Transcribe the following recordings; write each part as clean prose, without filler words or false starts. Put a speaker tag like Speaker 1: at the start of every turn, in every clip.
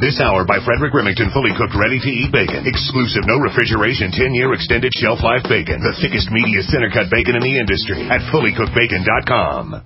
Speaker 1: This hour by Frederick Remington, fully cooked, ready-to-eat bacon. Exclusive, no refrigeration, 10-year extended shelf life bacon. The thickest, meatiest center-cut bacon in the industry at fullycookedbacon.com.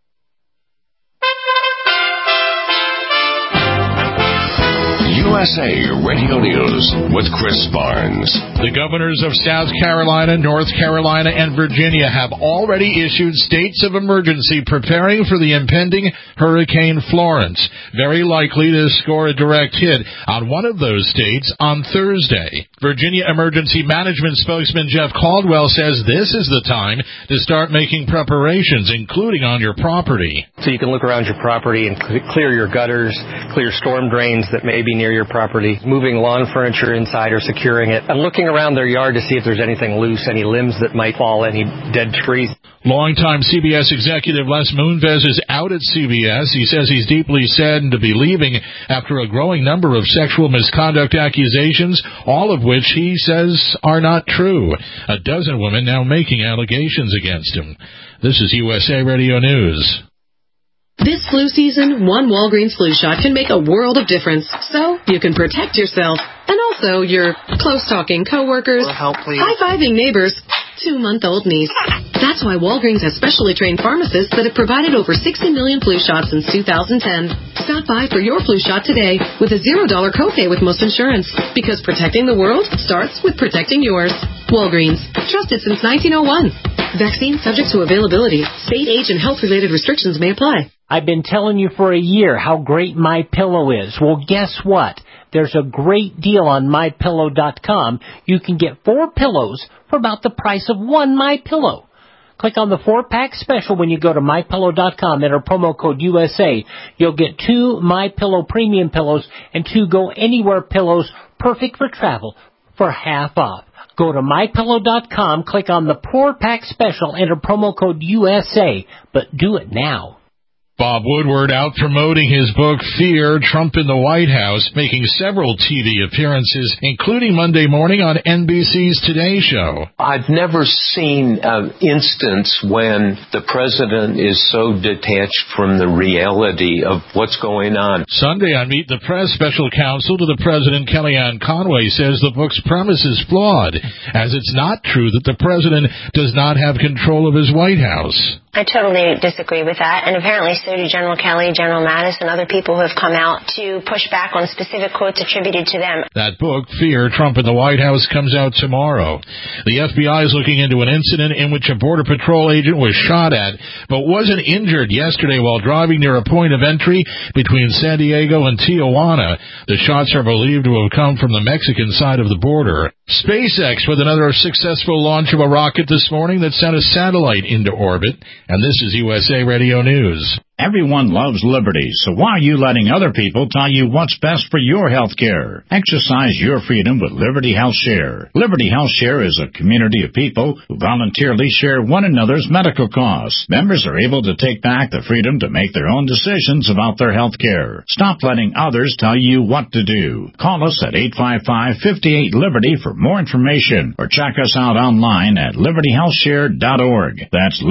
Speaker 2: USA Radio News with Chris Barnes.
Speaker 3: The governors of South Carolina, North Carolina, and Virginia have already issued states of emergency preparing for the impending Hurricane Florence, very likely to score a direct hit on one of those states on Thursday. Virginia Emergency Management spokesman Jeff Caldwell says this is the time to start making preparations, including on your property.
Speaker 4: So you can look around your property and clear your gutters, clear storm drains that may be near your property, moving lawn furniture inside or securing it, and looking around their yard to see if there's anything loose, any limbs that might fall, any dead trees.
Speaker 3: Longtime CBS executive Les Moonves is out at CBS. He says he's deeply saddened to be leaving after a growing number of sexual misconduct accusations, all of which he says are not true. A dozen women now making allegations against him. This is USA Radio News.
Speaker 5: This flu season, one Walgreens flu shot can make a world of difference. So you can protect yourself and also your close-talking coworkers, high-fiving neighbors, 2-month-old niece. That's why Walgreens has specially trained pharmacists that have provided over 60 million flu shots since 2010. Stop by for your flu shot today with a $0 copay with most insurance. Because protecting the world starts with protecting yours. Walgreens. Trusted since 1901. Vaccine subject to availability. State, age, and health-related restrictions may apply.
Speaker 6: I've been telling you for a year how great MyPillow is. Well, guess what? There's a great deal on MyPillow.com. You can get 4 pillows for about the price of 1 MyPillow. Click on the 4-pack special when you go to MyPillow.com. Enter promo code USA. You'll get 2 MyPillow premium pillows and 2 Go Anywhere pillows, perfect for travel, for half off. Go to MyPillow.com, click on the 4-pack special, enter promo code USA, but do it now.
Speaker 3: Bob Woodward out promoting his book, Fear, Trump in the White House, making several TV appearances, including Monday morning on NBC's Today Show.
Speaker 7: I've never seen an instance when the president is so detached from the reality of what's going on.
Speaker 3: Sunday on Meet the Press, special counsel to the president, Kellyanne Conway, says the book's premise is flawed, as it's not true that the president does not have control of his White House.
Speaker 8: I totally disagree with that, and apparently so do General Kelly, General Mattis, and other people who have come out to push back on specific quotes attributed to them.
Speaker 3: That book, Fear, Trump in the White House, comes out tomorrow. The FBI is looking into an incident in which a Border Patrol agent was shot at, but wasn't injured yesterday while driving near a point of entry between San Diego and Tijuana. The shots are believed to have come from the Mexican side of the border. SpaceX with another successful launch of a rocket this morning that sent a satellite into orbit. And this is USA Radio News.
Speaker 9: Everyone loves liberty, so why are you letting other people tell you what's best for your health care? Exercise your freedom with Liberty Health Share. Liberty Health Share is a community of people who voluntarily share one another's medical costs. Members are able to take back the freedom to make their own decisions about their health care. Stop letting others tell you what to do. Call us at 855-58-LIBERTY for more information, or check us out online at libertyhealthshare.org. That's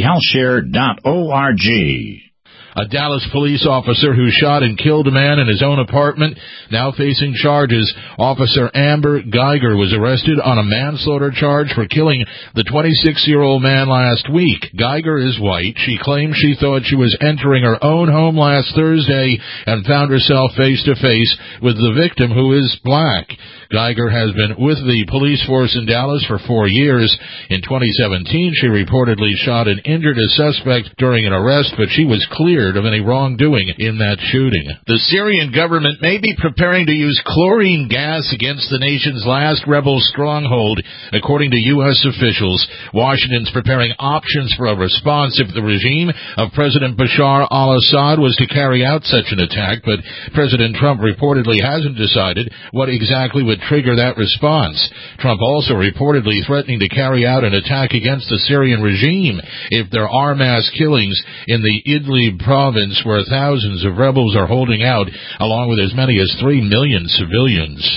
Speaker 9: libertyhealthshare.org.
Speaker 3: A Dallas police officer who shot and killed a man in his own apartment, now facing charges. Officer Amber Geiger was arrested on a manslaughter charge for killing the 26-year-old man last week. Geiger is white. She claims she thought she was entering her own home last Thursday and found herself face-to-face with the victim, who is black. Geiger has been with the police force in Dallas for 4 years. In 2017, she reportedly shot and injured a suspect during an arrest, but she was cleared of any wrongdoing in that shooting. The Syrian government may be preparing to use chlorine gas against the nation's last rebel stronghold, according to U.S. officials. Washington's preparing options for a response if the regime of President Bashar al-Assad was to carry out such an attack, but President Trump reportedly hasn't decided what exactly would trigger that response. Trump also reportedly threatening to carry out an attack against the Syrian regime if there are mass killings in the Idlib province, where thousands of rebels are holding out, along with as many as 3 million civilians.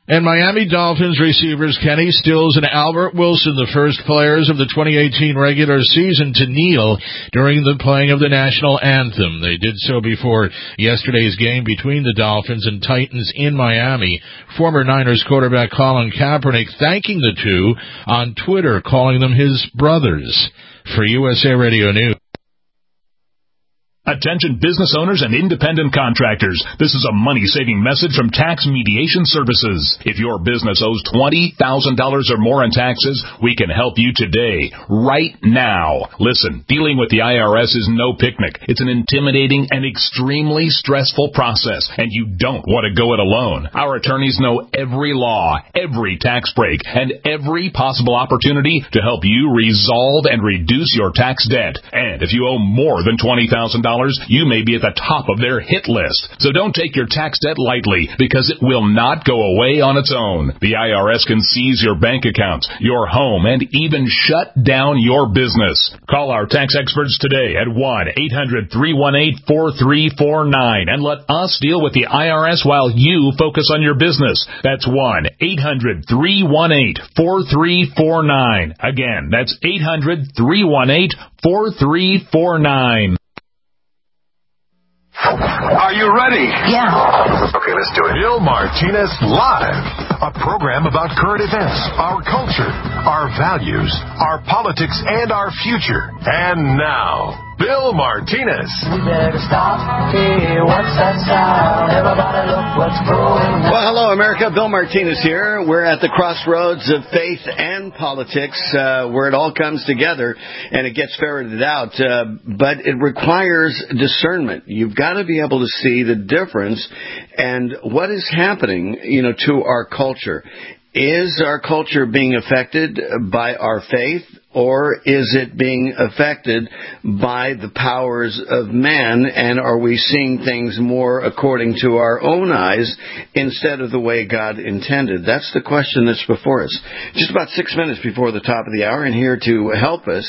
Speaker 3: And Miami Dolphins receivers Kenny Stills and Albert Wilson, the first players of the 2018 regular season to kneel during the playing of the national anthem. They did so before yesterday's game between the Dolphins and Titans in Miami. Former Niners quarterback Colin Kaepernick thanking the two on Twitter, calling them his brothers. For USA Radio News.
Speaker 10: Attention business owners and independent contractors. This is a money-saving message from Tax Mediation Services. If your business owes $20,000 or more in taxes, we can help you today, right now. Listen, dealing with the IRS is no picnic. It's an intimidating and extremely stressful process, and you don't want to go it alone. Our attorneys know every law, every tax break, and every possible opportunity to help you resolve and reduce your tax debt. And if you owe more than $20,000, you may be at the top of their hit list. So don't take your tax debt lightly, because it will not go away on its own. The IRS can seize your bank accounts, your home, and even shut down your business. Call our tax experts today at 1-800-318-4349 and let us deal with the IRS while you focus on your business. That's 1-800-318-4349. Again, that's 800-318-4349.
Speaker 1: Are you ready?
Speaker 8: Yeah.
Speaker 1: Okay, let's do it. Bill Martinez Live, a program about current events, our culture, our values, our politics, and our future. And now, Bill Martinez.
Speaker 11: We better stop. Hey, what's that sound? Everybody look what's going on.
Speaker 12: Well, hello, America. Bill Martinez here. We're at the crossroads of faith and politics, where it all comes together and it gets ferreted out. But it requires discernment. You've got to be able to see the difference and what is happening, to our culture. Is our culture being affected by our faith, or is it being affected by the powers of man, and are we seeing things more according to our own eyes instead of the way God intended? That's the question that's before us. Just about 6 minutes before the top of the hour, and here to help us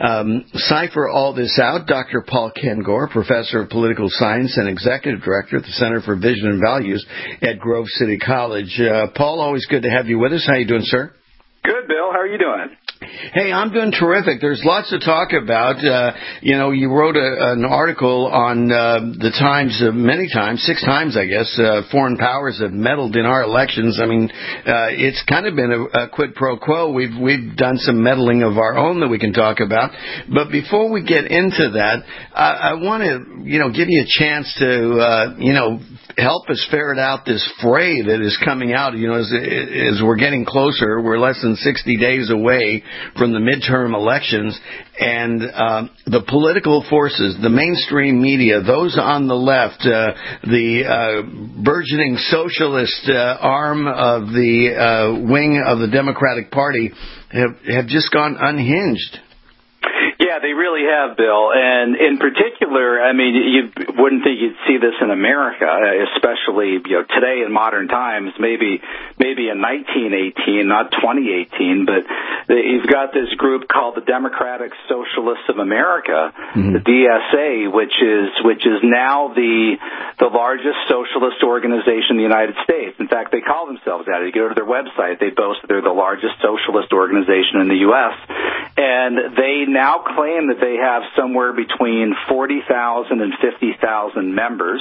Speaker 12: cipher all this out, Dr. Paul Kengor, Professor of Political Science and Executive Director at the Center for Vision and Values at Grove City College. Paul, always good to have you with us. How you doing, sir?
Speaker 13: Good, Bill. How are you doing?
Speaker 12: Hey, I'm doing terrific. There's lots to talk about. You wrote an article on the Times many times, 6 times, I guess, foreign powers have meddled in our elections. I mean, it's kind of been a quid pro quo. We've done some meddling of our own that we can talk about. But before we get into that, I want to, give you a chance to, help us ferret out this fray that is coming out. As we're getting closer, we're less than 60 days away from the midterm elections, and the political forces, the mainstream media, those on the left, the burgeoning socialist arm of the wing of the Democratic Party have just gone unhinged.
Speaker 13: Yeah, they really have, Bill. And in particular, I mean, you wouldn't think you'd see this in America, especially, today in modern times, maybe in 1918, not 2018, but you've got this group called the Democratic Socialists of America, the DSA, which is now the largest socialist organization in the United States. In fact, they call themselves that. You go to their website, they boast that they're the largest socialist organization in the U.S., and they now claim that they have somewhere between 40,000 and 50,000 members.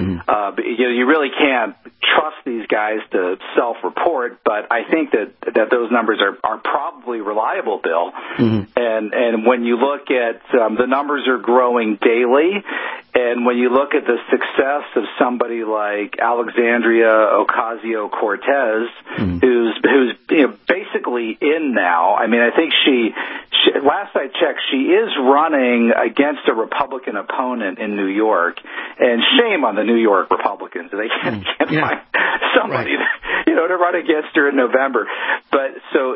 Speaker 13: You really can't trust these guys to self-report, but I think that those numbers are probably reliable, Bill. And when you look at the numbers are growing daily, and when you look at the success of somebody like Alexandria Ocasio-Cortez, who's basically in now. I mean, I think she last I checked, she is running against a Republican opponent in New York, and shame on the New York Republicans. They can't find somebody to run against her in November. But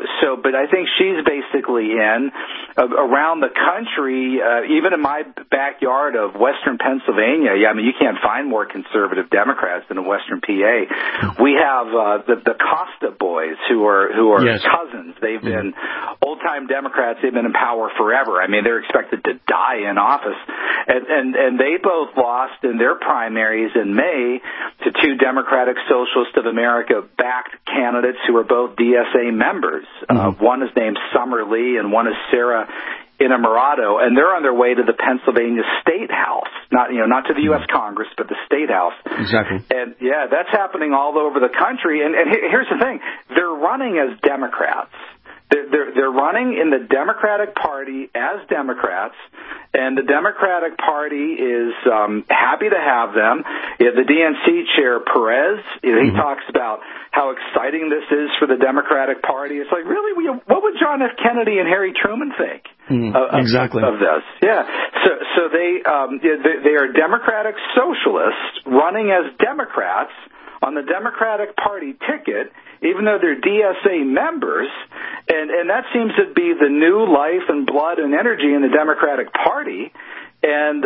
Speaker 13: I think she's basically in. Around the country, even in my backyard of Western Pennsylvania, I mean, you can't find more conservative Democrats than in Western PA. We have the Costa boys who are cousins. They've been old-time Democrats. They've been in power forever. I mean, they're expected to die in office. And they both lost in their primaries in May to 2 Democratic Socialists of America-backed candidates who are both DSA members. One is named Summer Lee, and one is Sarah Innamorato, and they're on their way to the Pennsylvania State House. Not to the U.S. Congress, but the State House.
Speaker 12: Exactly.
Speaker 13: And yeah, that's happening all over the country. And here's the thing: they're running as Democrats. They're running in the Democratic Party as Democrats, and the Democratic Party is happy to have them. The DNC chair, Perez, he talks about how exciting this is for the Democratic Party. It's like, really, what would John F. Kennedy and Harry Truman think
Speaker 12: exactly
Speaker 13: of this? Yeah. So they are Democratic socialists running as Democrats on the Democratic Party ticket, even though they're DSA members, and that seems to be the new life and blood and energy in the Democratic Party. And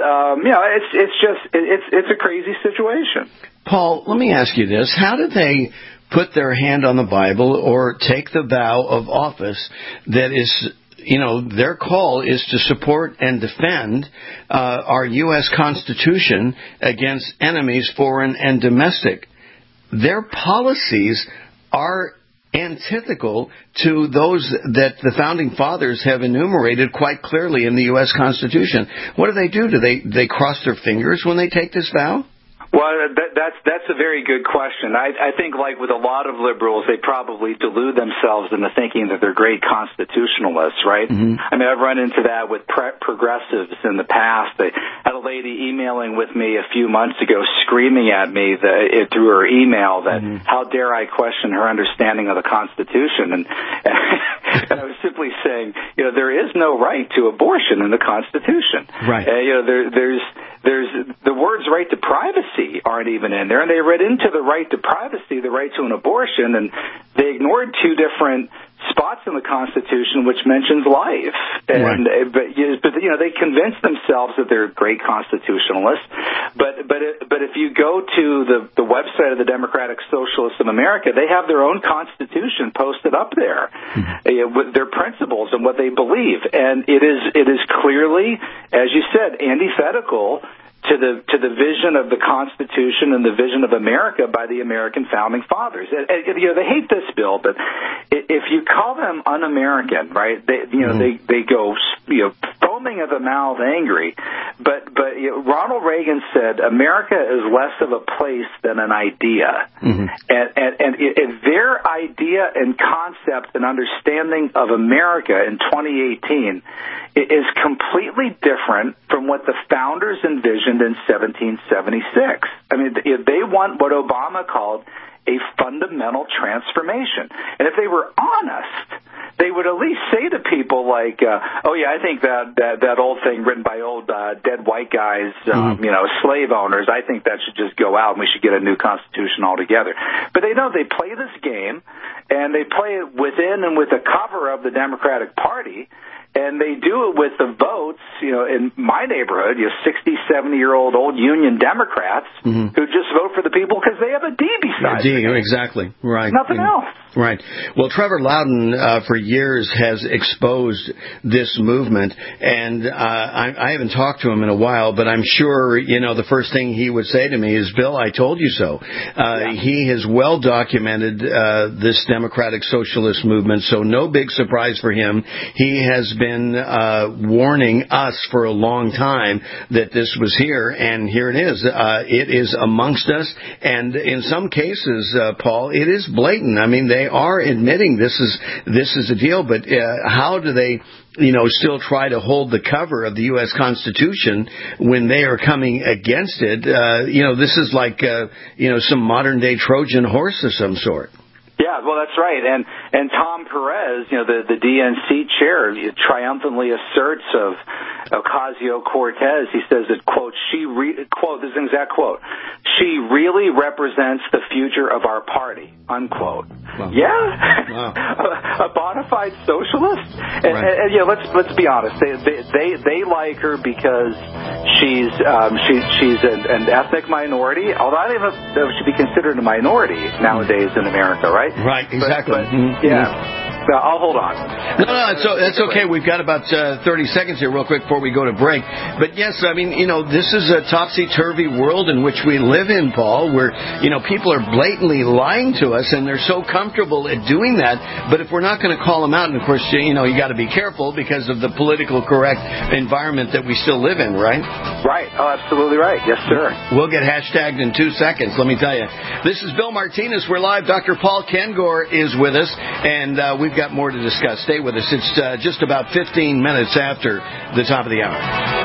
Speaker 13: it's a crazy situation.
Speaker 12: Paul, let me ask you this: how do they put their hand on the Bible or take the vow of office that is, their call is to support and defend our U.S. Constitution against enemies, foreign and domestic? Their policies are antithetical to those that the Founding Fathers have enumerated quite clearly in the U.S. Constitution. What do? Do they cross their fingers when they take this vow?
Speaker 13: Well, that's a very good question. I think, like with a lot of liberals, they probably delude themselves into thinking that they're great constitutionalists, right? I mean, I've run into that with progressives in the past. I had a lady emailing with me a few months ago, screaming at me through her email that how dare I question her understanding of the Constitution, and I was simply saying, there is no right to abortion in the Constitution.
Speaker 12: Right.
Speaker 13: There's the words right to privacy aren't even in there, and they read into the right to privacy the right to an abortion, and they ignored two different spots in the Constitution which mentions life. And but they convince themselves that they're great constitutionalists. But if you go to the website of the Democratic Socialists of America, they have their own Constitution posted up there with their principles and what they believe, and it is clearly, as you said, antithetical to the vision of the Constitution and the vision of America by the American Founding Fathers. They hate this bill, but if you call them un-American, right? They go foaming at the mouth, angry. But Ronald Reagan said America is less of a place than an idea, and their idea and concept and understanding of America in 2018 is completely different from what the founders envisioned in 1776. I mean, they want what Obama called a fundamental transformation. And if they were honest, they would at least say to people like, I think that old thing written by old dead white guys, slave owners, I think that should just go out and we should get a new Constitution altogether. But they know they play this game, and they play it within and with the cover of the Democratic Party. And they do it with the votes, in my neighborhood, 60, 70-year-old old Union Democrats who just vote for the people because they have a D beside it.
Speaker 12: Exactly. Right.
Speaker 13: Nothing else.
Speaker 12: Right. Well, Trevor Loudon, for years, has exposed this movement, and I haven't talked to him in a while, but I'm sure, the first thing he would say to me is, Bill, I told you so. He has well documented this democratic socialist movement, so no big surprise for him. He has been warning us for a long time that this was here, and here it is. It is amongst us, and in some cases, Paul, it is blatant. I mean, they are admitting this is a deal, but how do they still try to hold the cover of the U.S. Constitution when they are coming against it? This is like some modern day Trojan horse of some sort.
Speaker 13: Yeah, well, that's right. And Tom Perez, the DNC chair, triumphantly asserts of Ocasio-Cortez. He says that, quote, quote, this is an exact quote, she really represents the future of our party, unquote. Wow. Yeah? Wow. A bona fide socialist? And let's be honest. They like her because she's an ethnic minority, although I don't even know if she'd be considered a minority nowadays in America, right?
Speaker 12: Right, exactly.
Speaker 13: Yeah. I'll hold on.
Speaker 12: No, that's okay. We've got about 30 seconds here real quick before we go to break. But yes, I mean, this is a topsy-turvy world in which we live in, Paul, where, people are blatantly lying to us, and they're so comfortable at doing that. But if we're not going to call them out, and of course, you got to be careful because of the political correct environment that we still live in, right?
Speaker 13: Right. Oh, absolutely right. Yes, sir.
Speaker 12: We'll get hashtagged in 2 seconds, let me tell you. This is Bill Martinez. We're live. Dr. Paul Kengor is with us, and we've got more to discuss. Stay with us. It's just about 15 minutes after the top of the hour.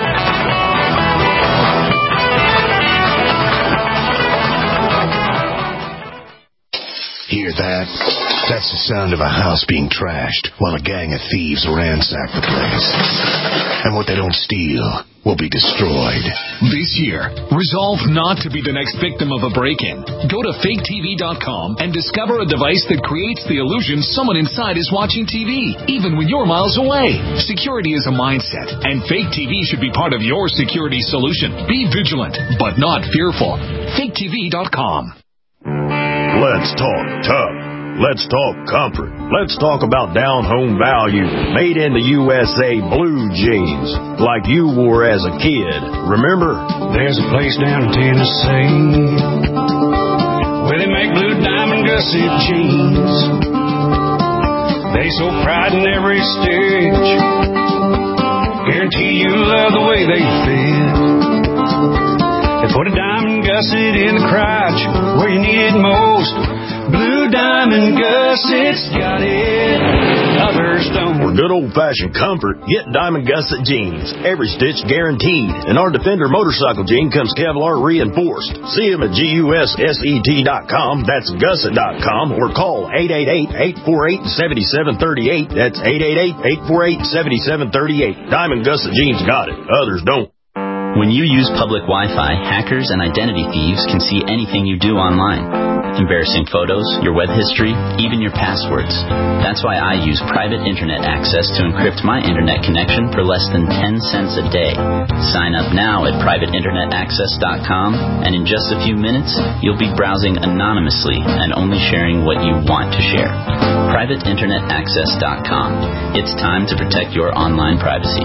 Speaker 14: Hear that? That's the sound of a house being trashed while a gang of thieves ransack the place. And what they don't steal will be destroyed.
Speaker 15: This year, resolve not to be the next victim of a break-in. Go to faketv.com and discover a device that creates the illusion someone inside is watching TV, even when you're miles away. Security is a mindset, and Fake TV should be part of your security solution. Be vigilant, but not fearful. faketv.com.
Speaker 16: Let's talk tough. Let's talk comfort. Let's talk about down-home value. Made in the USA blue jeans, like you wore as a kid. Remember?
Speaker 17: There's a place down in Tennessee where they make blue diamond gusset jeans. They so pride in every stitch. Guarantee you love the way they fit. They put a diamond gusset in the crotch where you need it most. Blue Diamond Gussets got it, others don't.
Speaker 16: For good old-fashioned comfort, get Diamond Gusset jeans. Every stitch guaranteed. And our Defender motorcycle jean comes Kevlar reinforced. See them at GUSSET.com, that's Gusset.com, or call 888-848-7738. That's 888-848-7738. Diamond Gusset jeans got it, others don't.
Speaker 18: When you use public Wi-Fi, hackers and identity thieves can see anything you do online. Embarrassing photos, your web history, even your passwords. That's why I use private internet access to encrypt my internet connection for less than 10 cents a day. Sign up now at privateinternetaccess.com, and in just a few minutes, you'll be browsing anonymously and only sharing what you want to share. privateinternetaccess.com. It's time to protect your online privacy.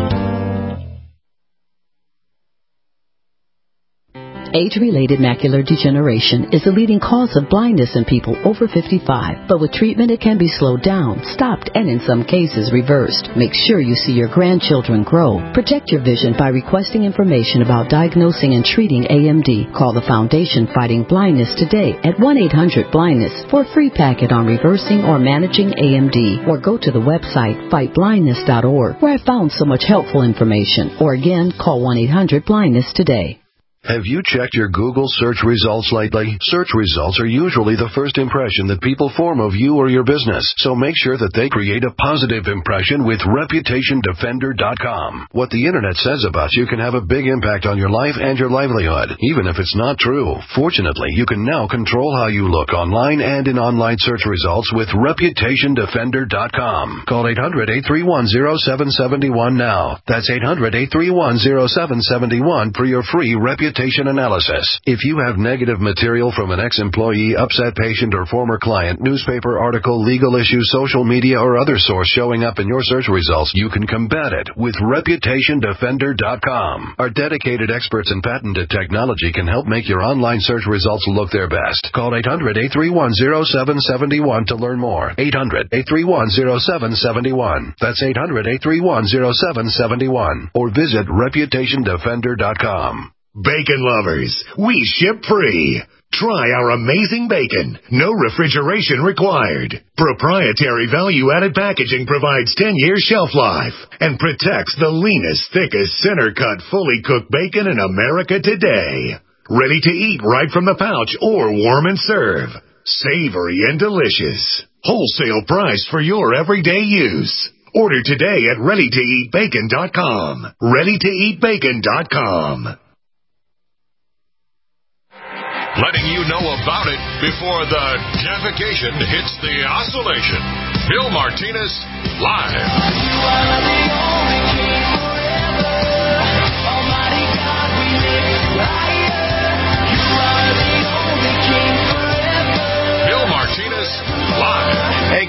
Speaker 19: Age-related macular degeneration is the leading cause of blindness in people over 55. But with treatment, it can be slowed down, stopped, and in some cases reversed. Make sure you see your grandchildren grow. Protect your vision by requesting information about diagnosing and treating AMD. Call the Foundation Fighting Blindness today at 1-800-BLINDNESS for a free packet on reversing or managing AMD. Or go to the website fightblindness.org, where I found so much helpful information. Or again, call 1-800-BLINDNESS today.
Speaker 14: Have you checked your Google search results lately? Search results are usually the first impression that people form of you or your business, so make sure that they create a positive impression with ReputationDefender.com. What the Internet says about you can have a big impact on your life and your livelihood, even if it's not true. Fortunately, you can now control how you look online and in online search results with ReputationDefender.com. Call 800-831-0771 now. That's 800-831-0771 for your free reputation analysis. If you have negative material from an ex-employee, upset patient, or former client, newspaper article, legal issue, social media, or other source showing up in your search results, you can combat it with ReputationDefender.com. Our dedicated experts in patented technology can help make your online search results look their best. Call 800-831-0771 to learn more. 800-831-0771. That's 800-831-0771. Or visit ReputationDefender.com.
Speaker 20: Bacon lovers, we ship free. Try our amazing bacon. No refrigeration required. Proprietary value-added packaging provides 10-year shelf life and protects the leanest, thickest, center-cut, fully cooked bacon in America today. Ready to eat right from the pouch or warm and serve. Savory and delicious. Wholesale price for your everyday use. Order today at ReadyToEatBacon.com. ReadyToEatBacon.com.
Speaker 1: Letting you know about it before the defecation hits the oscillation. Bill Martinez, live. You are the only king forever. Almighty God, we lift you higher. You are the only king forever. Bill Martinez, live.
Speaker 12: Hey,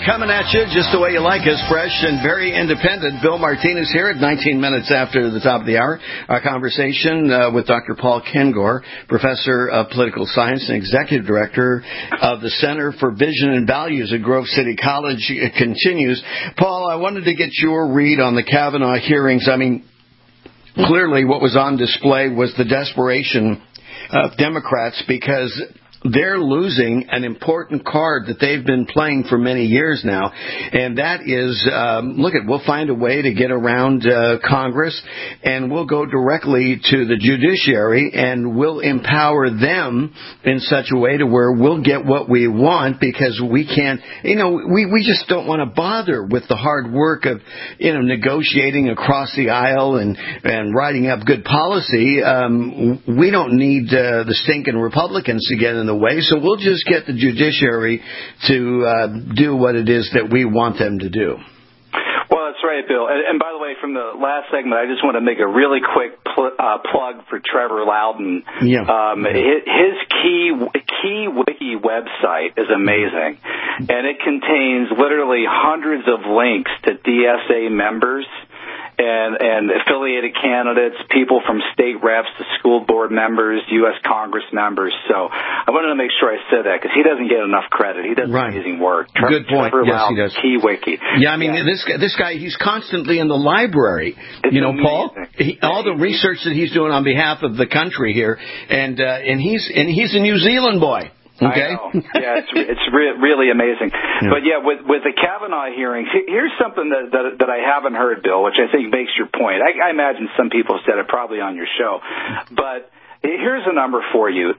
Speaker 12: coming at you just the way you like us, fresh and very independent. Bill Martinez here at 19 minutes after the top of the hour. Our conversation with Dr. Paul Kengor, Professor of Political Science and Executive Director of the Center for Vision and Values at Grove City College continues. Paul, I wanted to get your read on the Kavanaugh hearings. I mean, clearly what was on display was the desperation of Democrats because they're losing an important card that they've been playing for many years now, and that is, we'll find a way to get around Congress, and we'll go directly to the judiciary, and we'll empower them in such a way to where we'll get what we want, because we can't, we just don't want to bother with the hard work of, negotiating across the aisle and writing up good policy. We don't need the stinking Republicans to get in the way, so we'll just get the judiciary to do what it is that we want them to do.
Speaker 13: Well, that's right, Bill. And by the way, from the last segment, I just want to make a really quick plug for Trevor Loudon.
Speaker 12: Yeah.
Speaker 13: His Key Wiki website is amazing, and it contains literally hundreds of links to DSA members and affiliated candidates, people from state reps to school board members, U.S. Congress members. So I wanted to make sure I said that because he doesn't get enough credit. He does amazing work.
Speaker 12: Good point.
Speaker 13: Trevor
Speaker 12: Yes,
Speaker 13: Loudon,
Speaker 12: he does.
Speaker 13: Key Wiki.
Speaker 12: Yeah, I mean, this guy, he's constantly in the library.
Speaker 13: It's
Speaker 12: Paul, all the research that he's doing on behalf of the country here, and he's a New Zealand boy. Okay.
Speaker 13: I know. Yeah, it's really amazing.
Speaker 12: Yeah.
Speaker 13: But yeah, with the Kavanaugh hearings, here's something that I haven't heard, Bill, which I think makes your point. I imagine some people said it probably on your show, but here's a number for you: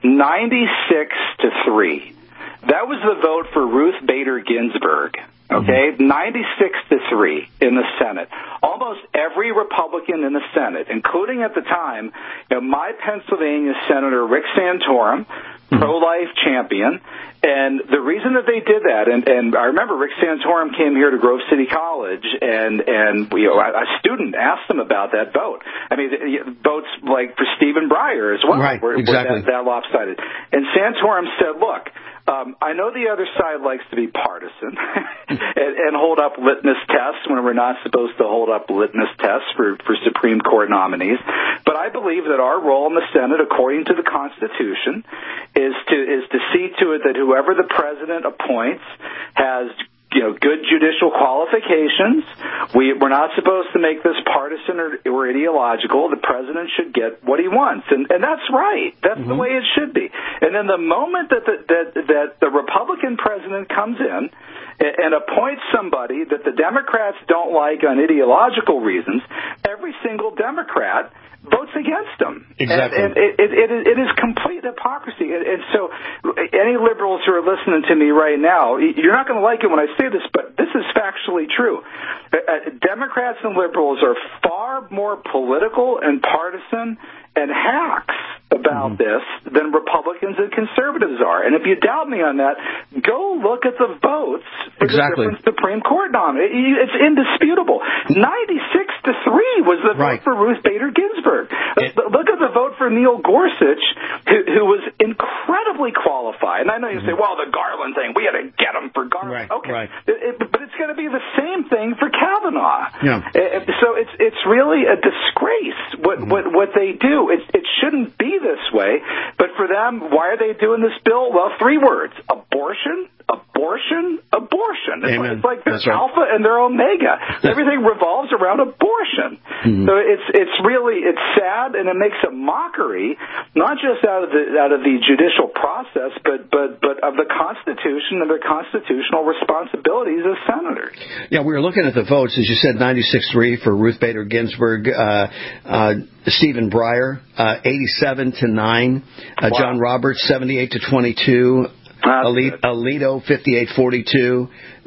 Speaker 13: 96-3. That was the vote for Ruth Bader Ginsburg. Okay, 96-3 in the Senate. Almost every Republican in the Senate, including at the time, my Pennsylvania Senator Rick Santorum, pro-life champion, and the reason that they did that, and I remember Rick Santorum came here to Grove City College, and a student asked him about that vote. I mean, votes like for Stephen Breyer as well,
Speaker 12: right? Exactly.
Speaker 13: Were that lopsided. And Santorum said, "Look, I know the other side likes to be partisan and hold up litmus tests when we're not supposed to hold up litmus tests for Supreme Court nominees. But I believe that our role in the Senate, according to the Constitution, is to see to it that whoever the president appoints has good judicial qualifications. We're not supposed to make this partisan or ideological. The president should get what he wants, and that's right. That's the way it should be. And then the moment that the Republican president comes in and appoints somebody that the Democrats don't like on ideological reasons, every single Democrat votes against them.
Speaker 12: Exactly.
Speaker 13: And it is complete hypocrisy. And so any liberals who are listening to me right now, you're not going to like it when I say this, but this is factually true. Democrats and liberals are far more political and partisan and hacks about this than Republicans and conservatives are. And if you doubt me on that, go look at the votes for the different Supreme Court nominee. It's indisputable. 96-3 was the vote for Ruth Bader Ginsburg. Look at the vote for Neil Gorsuch, who was incredibly qualified. And I know you say, well, the Garland thing, we had to get him for Garland. But it's going to be the same thing for Kavanaugh.
Speaker 12: Yeah.
Speaker 13: So it's really a disgrace what they do. It shouldn't be this way, but for them, why are they doing this bill? Well, 3 words: abortion, abortion, abortion. It's like their alpha and their omega. Everything revolves around abortion. So it's sad, and it makes a mockery, not just out of the judicial process, but of the Constitution and their constitutional responsibilities as senators.
Speaker 12: Yeah, we were looking at the votes, as you said, 96-3 for Ruth Bader Ginsburg, Stephen Breyer, 87-9, John Roberts, 78-22. Alito, 58-42.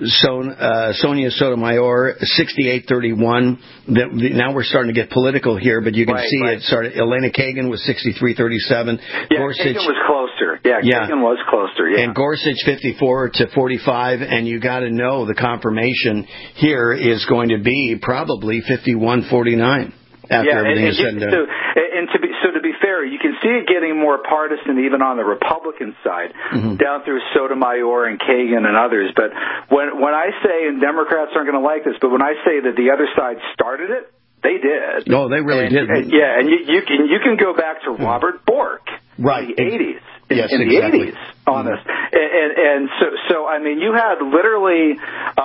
Speaker 12: Sonia Sotomayor, 68-31. Now we're starting to get political here, but you can see it started. Elena Kagan was 63-37.
Speaker 13: Yeah, Kagan was closer. Kagan was closer. Yeah.
Speaker 12: And Gorsuch, 54-45. And you got to know the confirmation here is going to be probably 51-49 after everything is said and done.
Speaker 13: So to be fair, vary. You can see it getting more partisan even on the Republican side, down through Sotomayor and Kagan and others. But when I say, and Democrats aren't going to like this, but when I say that the other side started it, they did.
Speaker 12: No, they really did.
Speaker 13: Yeah, and you can go back to Robert Bork in the 80s.
Speaker 12: Yes,
Speaker 13: in
Speaker 12: exactly.
Speaker 13: the 80s on this. And so I mean, you had literally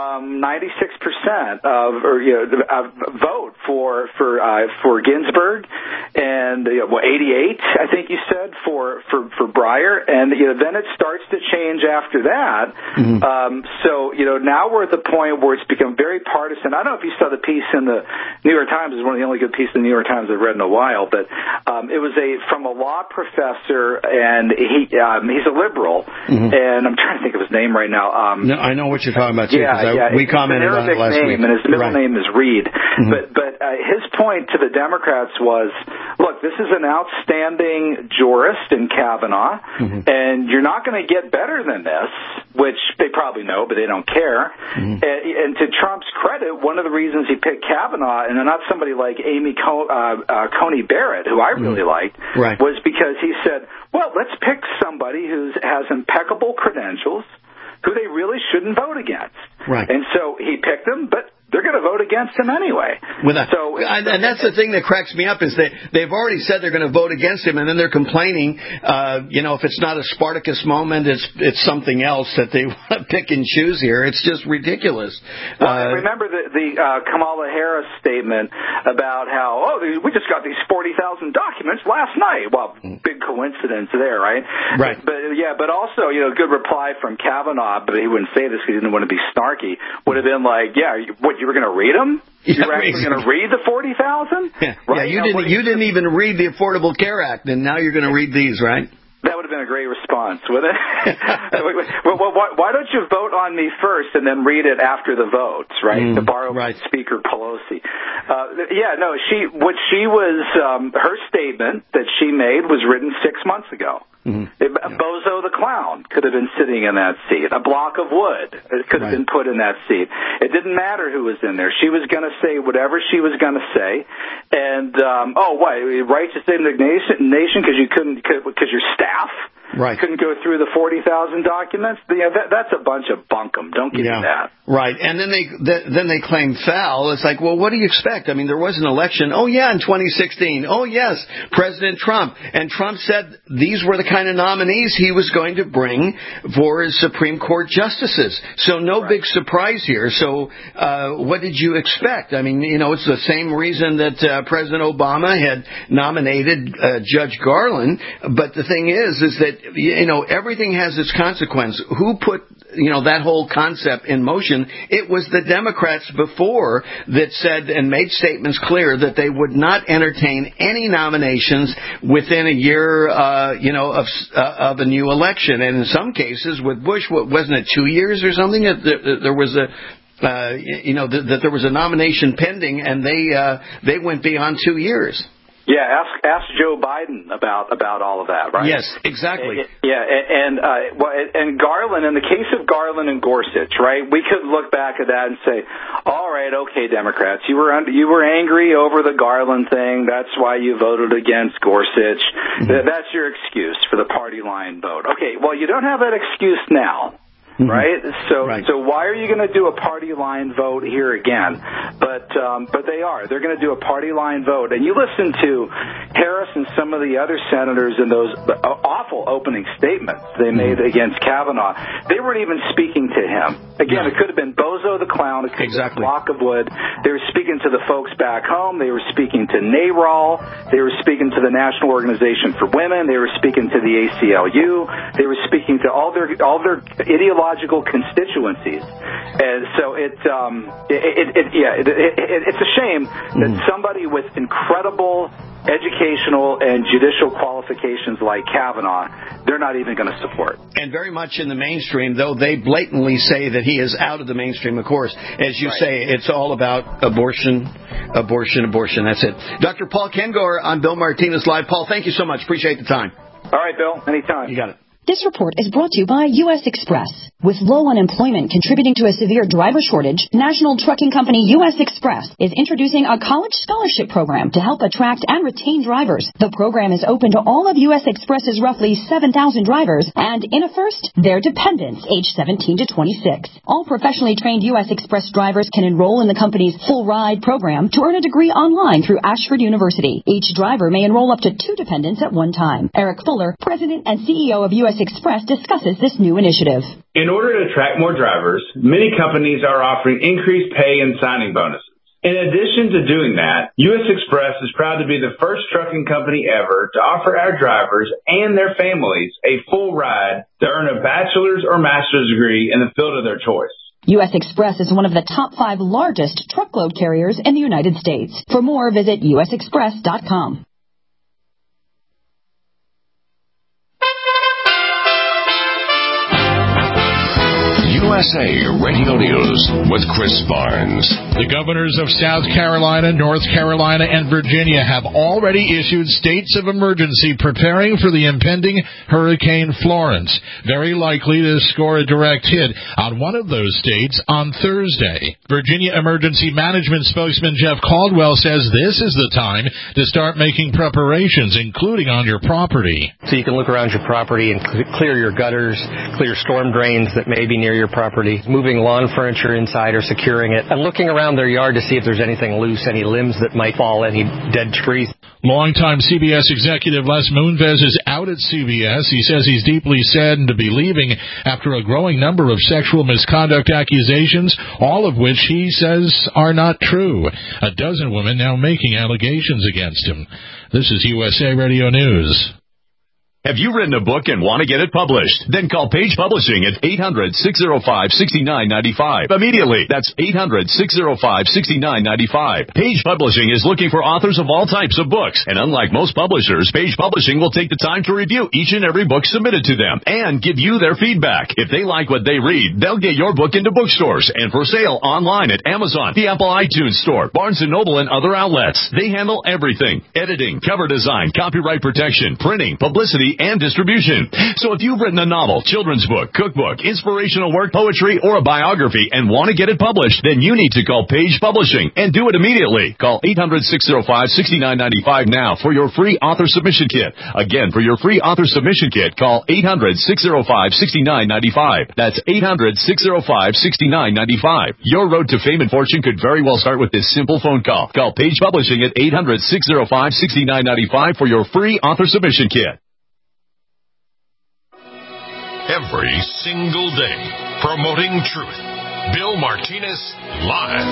Speaker 13: 96% vote for Ginsburg, and 88, I think you said, for Breyer, and then it starts to change after that. So now we're at the point where it's become very partisan. I don't know if you saw the piece in the New York Times. It's one of the only good pieces in the New York Times I've read in a while, but it was from a law professor, and he's a liberal, and I'm trying to think of his name right now.
Speaker 12: No, I know what you're talking about too. We commented on it last week.
Speaker 13: And his middle name is Reed. But his point to the Democrats was, look, this is an outstanding jurist in Kavanaugh, and you're not going to get better than this, which they probably know, but they don't care. And to Trump's credit, one of the reasons he picked Kavanaugh, and not somebody like Amy Coney Barrett, who I really liked, was because he said, well, let's pick somebody who has impeccable credentials, who they really shouldn't vote against. And so he picked them, but they're going to vote against him anyway.
Speaker 12: And that's the thing that cracks me up is they've already said they're going to vote against him, and then they're complaining. If it's not a Spartacus moment, it's something else that they want to pick and choose here. It's just ridiculous.
Speaker 13: Well, remember the Kamala Harris statement about how we just got these 40,000 documents last night. Well, big coincidence there, right? But also good reply from Kavanaugh, but he wouldn't say this because he didn't want to be snarky. Would have been like, you were going to read them? You were actually going to read the 40,000?
Speaker 12: You didn't even read the Affordable Care Act, and now you're going to read these, right?
Speaker 13: That would have been a great response, wouldn't it? Why don't you vote on me first and then read it after the votes, right? To borrow Speaker Pelosi. Her statement that she made was written 6 months ago. Bozo the clown could have been sitting in that seat. A block of wood could have been put in that seat. It didn't matter who was in there. She was going to say whatever she was going to say. And righteous indignation because your staff couldn't go through the 40,000 documents. That's a bunch of bunkum. Don't give me that.
Speaker 12: Right, and then they claim foul. It's like, well, what do you expect? I mean, there was an election. Oh yeah, in 2016. Oh yes, President Trump. And Trump said these were the kind of nominees he was going to bring for his Supreme Court justices. So no big surprise here. So what did you expect? I mean, it's the same reason that President Obama had nominated Judge Garland. But the thing is that everything has its consequence. Who put that whole concept in motion? It was the Democrats before that said and made statements clear that they would not entertain any nominations within a year, of a new election. And in some cases, with Bush, wasn't it 2 years or something? There was that there was a nomination pending, and they went beyond 2 years.
Speaker 13: Yeah, ask Joe Biden about all of that, right?
Speaker 12: Yes, exactly.
Speaker 13: And Garland, in the case of Garland and Gorsuch, right? We could look back at that and say, all right, okay, Democrats, you were angry over the Garland thing. That's why you voted against Gorsuch. That's your excuse for the party line vote. Okay, well, you don't have that excuse now. Right? So why are you going to do a party line vote here again? But they are. They're going to do a party line vote. And you listen to Harris and some of the other senators in those awful opening statements they made against Kavanaugh. They weren't even speaking to him. Again, it could have been Bozo the clown. It could have been a block of wood. They were speaking to the folks back home. They were speaking to NARAL. They were speaking to the National Organization for Women. They were speaking to the ACLU. They were speaking to all their ideological constituencies. And so it's a shame that somebody with incredible educational and judicial qualifications like Kavanaugh, they're not even going to support.
Speaker 12: And very much in the mainstream, though they blatantly say that he is out of the mainstream, of course. As you say, it's all about abortion. That's it. Dr. Paul Kengor on Bill Martinez Live. Paul, thank you so much. Appreciate the time.
Speaker 13: All right, Bill. Anytime.
Speaker 12: You got it.
Speaker 21: This report is brought to you by U.S. Express. With low unemployment contributing to a severe driver shortage, national trucking company U.S. Express is introducing a college scholarship program to help attract and retain drivers. The program is open to all of U.S. Express's roughly 7,000 drivers and, in a first, their dependents aged 17 to 26. All professionally trained U.S. Express drivers can enroll in the company's Full Ride program to earn a degree online through Ashford University. Each driver may enroll up to 2 dependents at one time. Eric Fuller, President and CEO of U.S. Express, discusses this new initiative.
Speaker 22: In order to attract more drivers, many companies are offering increased pay and signing bonuses. In addition to doing that, U.S. Express is proud to be the first trucking company ever to offer our drivers and their families a full ride to earn a bachelor's or master's degree in the field of their choice.
Speaker 21: U.S. Express is one of the top 5 largest truckload carriers in the United States. For more, visit usexpress.com.
Speaker 2: USA Radio News with Chris Barnes.
Speaker 3: The governors of South Carolina, North Carolina, and Virginia have already issued states of emergency preparing for the impending Hurricane Florence, very likely to score a direct hit on one of those states on Thursday. Virginia Emergency Management spokesman Jeff Caldwell says this is the time to start making preparations, including on your property.
Speaker 4: So you can look around your property and clear your gutters, clear storm drains that may be near your property, moving lawn furniture inside or securing it, and looking around their yard to see if there's anything loose, any limbs that might fall, any dead trees.
Speaker 3: Longtime CBS executive Les Moonves is out at CBS. He says he's deeply saddened to be leaving after a growing number of sexual misconduct accusations, all of which he says are not true. A dozen women now making allegations against him. This is USA Radio News.
Speaker 23: Have you written a book and want to get it published? Then call Page Publishing at 800-605-6995. Immediately. That's 800-605-6995. Page Publishing is looking for authors of all types of books. And unlike most publishers, Page Publishing will take the time to review each and every book submitted to them and give you their feedback. If they like what they read, they'll get your book into bookstores and for sale online at Amazon, the Apple iTunes Store, Barnes & Noble, and other outlets. They handle everything: editing, cover design, copyright protection, printing, publicity, and distribution. So if you've written a novel, children's book, cookbook, inspirational work, poetry, or a biography and want to get it published, then you need to call Page Publishing and do it immediately. Call 800-605-6995 now for your free author submission kit. Again, for your free author submission kit, call 800-605-6995. That's 800-605-6995. Your road to fame and fortune could very well start with this simple phone call. Call Page Publishing at 800-605-6995 for your free author submission kit.
Speaker 1: Every single day, promoting truth. Bill Martinez Live.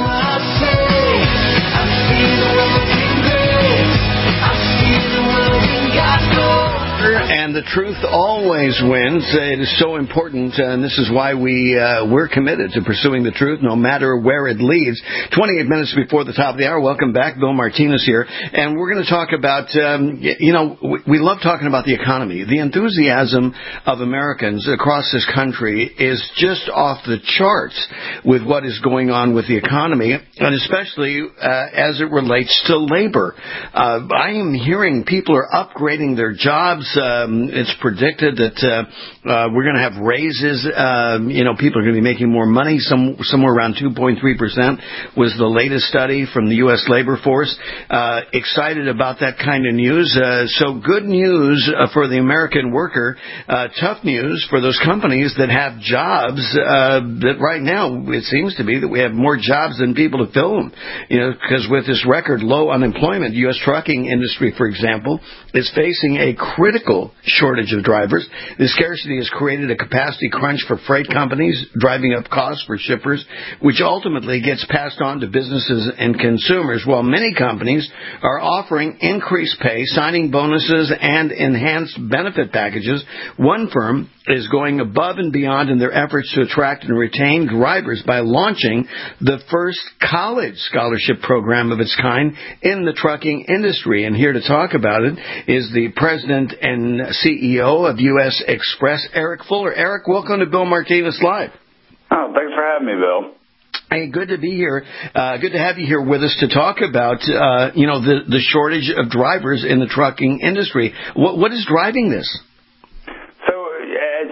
Speaker 12: And the truth always wins. It is so important, and this is why we're committed to pursuing the truth, no matter where it leads. 28 minutes before the top of the hour. Welcome back. Bill Martinez here. And we're going to talk about, we love talking about the economy. The enthusiasm of Americans across this country is just off the charts with what is going on with the economy, and especially as it relates to labor. I am hearing people are upgrading their jobs. It's predicted that we're going to have raises. People are going to be making more money. Somewhere around 2.3% was the latest study from the U.S. labor force. Excited about that kind of news. So good news for the American worker. Tough news for those companies that have jobs. That right now it seems to be that we have more jobs than people to fill them. Because with this record low unemployment, the U.S. trucking industry, for example, is facing a critical shortage of drivers. The scarcity has created a capacity crunch for freight companies, driving up costs for shippers, which ultimately gets passed on to businesses and consumers, while many companies are offering increased pay, signing bonuses, and enhanced benefit packages. One firm is going above and beyond in their efforts to attract and retain drivers by launching the first college scholarship program of its kind in the trucking industry. And here to talk about it is the president and CEO of U.S. Express, Eric Fuller. Eric, welcome to Bill Martinez Live.
Speaker 24: Oh, thanks for having me, Bill.
Speaker 12: Hey, good to be here. Good to have you here with us to talk about, the shortage of drivers in the trucking industry. What is driving this?
Speaker 24: So, as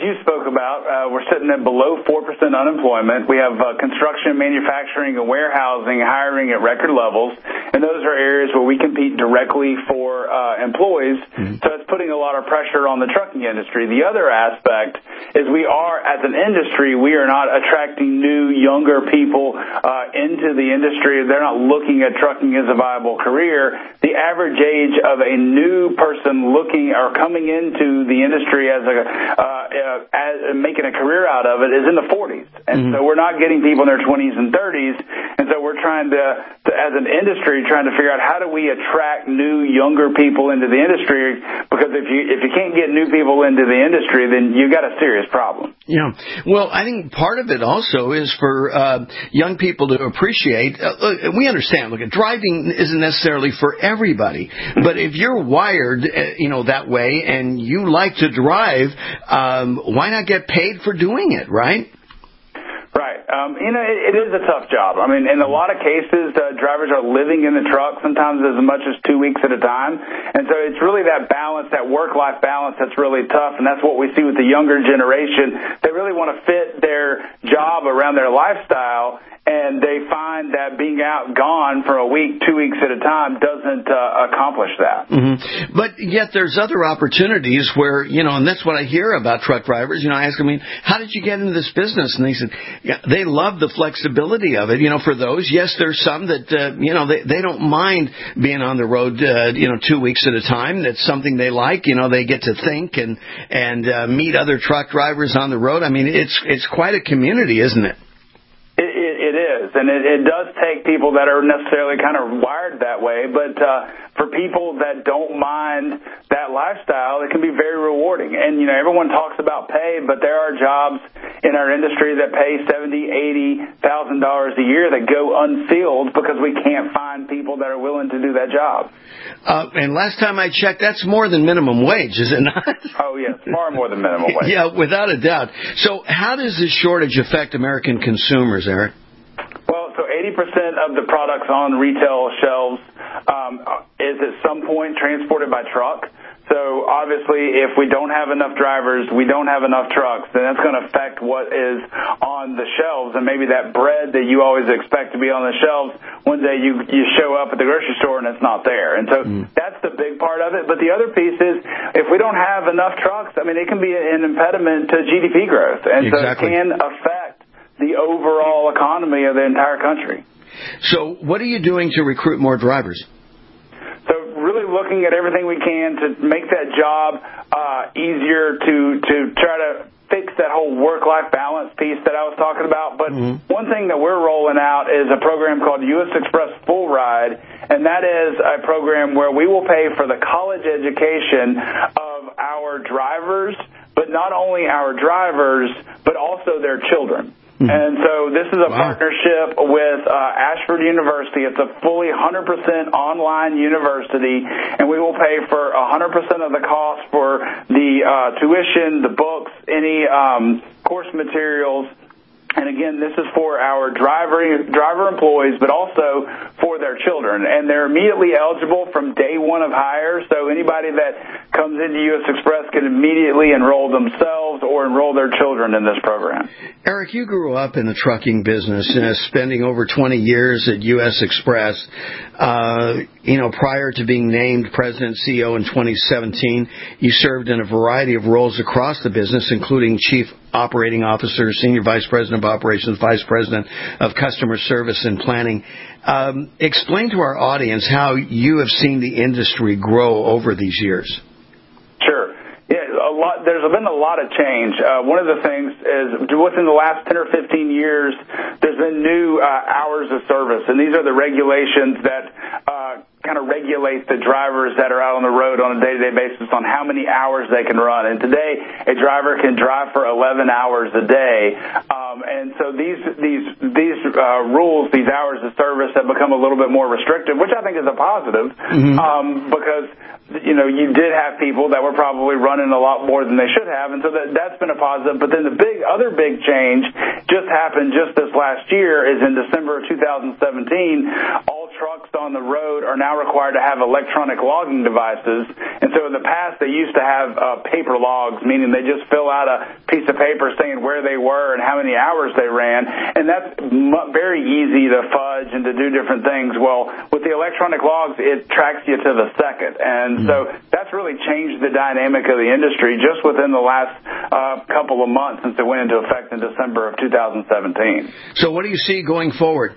Speaker 24: you spoke about, we're sitting at below 4% unemployment. We have construction, manufacturing, and warehousing hiring at record levels, and those are areas where we compete directly for employees. So it's putting a lot of pressure on the trucking industry. The other aspect is we are, as an industry, we are not attracting new, younger people into the industry. They're not looking at trucking as a viable career. The average age of a new person looking or coming into the industry as making a career out of it is in the 40s. And so we're not getting people in their 20s and 30s. And so we're trying to, as an industry, trying to figure out how do we attract new, younger people into the industry, because if you can't get new people into the industry, then you've got a serious problem.
Speaker 12: Yeah. Well, I think part of it also is for young people to appreciate. We understand. Look, driving isn't necessarily for everybody, but if you're wired, that way, and you like to drive, why not get paid for doing it, right?
Speaker 24: Right. It is a tough job. I mean, in a lot of cases, drivers are living in the truck sometimes as much as 2 weeks at a time. And so it's really that balance, that work-life balance, that's really tough. And that's what we see with the younger generation. They really want to fit their job around their lifestyle, and they find that being gone for a week, 2 weeks at a time doesn't accomplish that.
Speaker 12: Mm-hmm. But yet there's other opportunities where, and that's what I hear about truck drivers. I ask them, how did you get into this business? And they said, they love the flexibility of it. For those, yes, there's some that, they don't mind being on the road, 2 weeks at a time. That's something they like. They get to think and meet other truck drivers on the road. I mean, it's quite a community, isn't it?
Speaker 24: It is, and it does take people that are necessarily kind of wired that way, but for people that don't mind that lifestyle, it can be very rewarding. And, everyone talks about pay, but there are jobs in our industry that pay $70,000, $80,000 a year that go unfilled because we can't find people that are willing to do that job.
Speaker 12: And last time I checked, that's more than minimum wage, is it not?
Speaker 24: Oh, yes, far more than minimum wage.
Speaker 12: Yeah, without a doubt. So how does this shortage affect American consumers, Eric?
Speaker 24: Well, so 80% of the products on retail shelves is at some point transported by truck. So obviously, if we don't have enough drivers, we don't have enough trucks, then that's going to affect what is on the shelves. And maybe that bread that you always expect to be on the shelves, one day you show up at the grocery store and it's not there. And so that's the big part of it. But the other piece is, if we don't have enough trucks, I mean, it can be an impediment to GDP growth. And so it can affect the overall economy of the entire country.
Speaker 12: So what are you doing to recruit more drivers?
Speaker 24: So really looking at everything we can to make that job easier to try to fix that whole work-life balance piece that I was talking about. But one thing that we're rolling out is a program called U.S. Express Full Ride, and that is a program where we will pay for the college education of our drivers, but not only our drivers, but also their children. And so this is a partnership with Ashford University. It's a fully 100% online university, and we will pay for 100% of the cost for the tuition, the books, any course materials. And again, this is for our driver employees, but also for their children. And they're immediately eligible from day one of hire. So anybody that comes into U.S. Express can immediately enroll themselves or enroll their children in this program.
Speaker 12: Eric, you grew up in the trucking business, spending over 20 years at U.S. Express. Prior to being named President and CEO in 2017, you served in a variety of roles across the business, including Chief Operating Officer, Senior Vice President of Operations, Vice President of Customer Service and Planning. Explain to our audience how you have seen the industry grow over these years.
Speaker 24: Sure. Yeah, there's been a lot of change. One of the things is within the last 10 or 15 years, there's been new hours of service, and these are the regulations that kind of regulate the drivers that are out on the road on a day-to-day basis on how many hours they can run. And today, a driver can drive for 11 hours a day. And so these rules, these hours of service have become a little bit more restrictive, which I think is a positive, because you did have people that were probably running a lot more than they should have, and so that's been a positive. But then the other big change just happened just this last year is in December of 2017, all trucks on the road are now required to have electronic logging devices. And so in the past, they used to have paper logs, meaning they just fill out a piece of paper saying where they were and how many hours they ran. And that's very easy to fudge and to do different things. Well, with the electronic logs, it tracks you to the second. And so that's really changed the dynamic of the industry just within the last couple of months since it went into effect in December of 2017.
Speaker 12: So what do you see going forward?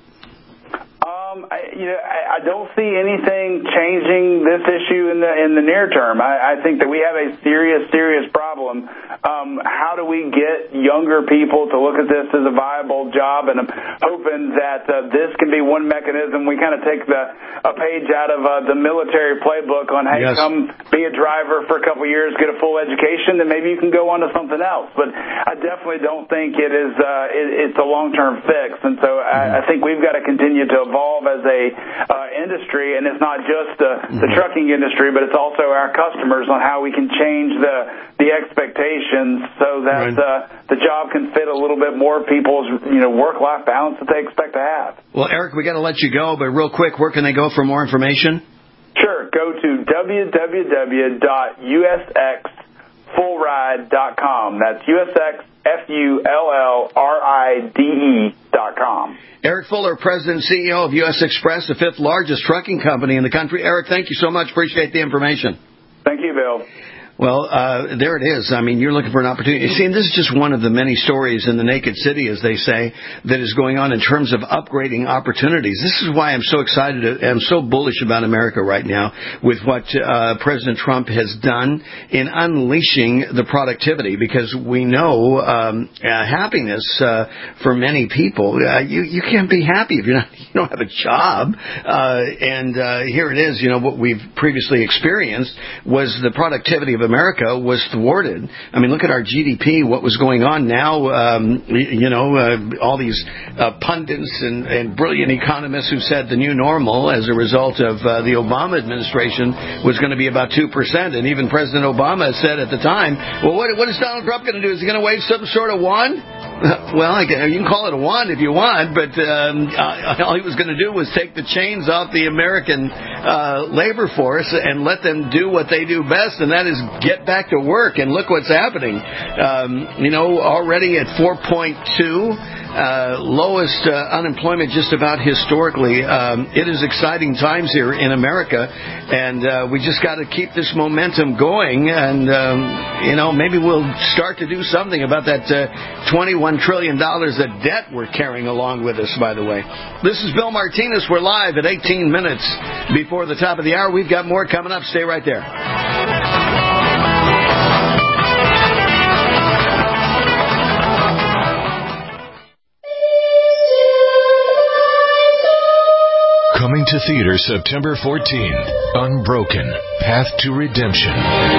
Speaker 24: I don't see anything changing this issue in the near term. I think that we have a serious problem. How do we get younger people to look at this as a viable job? And I'm hoping that this can be one mechanism. We kind of take a page out of the military playbook on, hey, come be a driver for a couple of years, get a full education, then maybe you can go on to something else. But I definitely don't think it is. It's a long-term fix. And so I think we've got to continue to evolve as a industry, and it's not just the trucking industry, but it's also our customers on how we can change the expectations so that the job can fit a little bit more people's work-life balance that they expect to have.
Speaker 12: Well, Eric, we got to let you go, but real quick, where can they go for more information?
Speaker 24: Sure. Go to www.usxfullride.com. That's USXFULLRIDE.com.
Speaker 12: Eric Fuller, President and CEO of U.S. Express, the fifth largest trucking company in the country. Eric, thank you so much. Appreciate the information.
Speaker 24: Thank you, Bill.
Speaker 12: Well, there it is. I mean, you're looking for an opportunity. See, and this is just one of the many stories in the naked city, as they say, that is going on in terms of upgrading opportunities. This is why I'm so excited and so bullish about America right now with what President Trump has done in unleashing the productivity, because we know happiness for many people. You can't be happy if you don't have a job. And here it is. What we've previously experienced was the productivity of America was thwarted. I mean, look at our GDP, what was going on now. All these pundits and brilliant economists who said the new normal as a result of the Obama administration was going to be about 2%. And even President Obama said at the time, well, what is Donald Trump going to do? Is he going to wave some sort of wand? Well, you can call it a wand if you want, but all he was going to do was take the chains off the American labor force and let them do what they do best, and that is get back to work. And look what's happening. Already at 4.2. Lowest unemployment just about historically. It is exciting times here in America, and we just got to keep this momentum going, and maybe we'll start to do something about that $21 trillion of debt we're carrying along with us, by the way. This is Bill Martinez. We're live at 18 minutes before the top of the hour. We've got more coming up. Stay right there.
Speaker 1: Coming to theaters September 14, Unbroken, Path to Redemption.